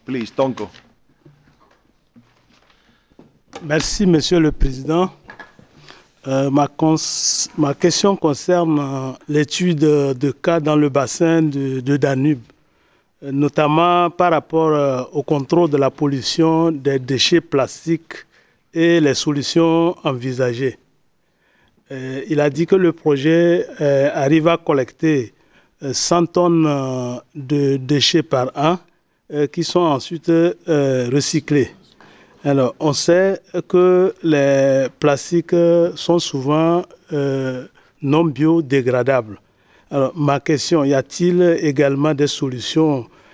Please, Tonko. Merci, Monsieur le Président. Ma question concerne l'étude de cas dans le bassin de Danube, notamment par rapport au contrôle de la pollution des déchets plastiques et les solutions envisagées. Il a dit que le projet arrive à collecter 100 tonnes de déchets par an qui sont ensuite recyclés. Alors, on sait que les plastiques sont souvent non biodégradables. Alors, ma question, y a-t-il également des solutions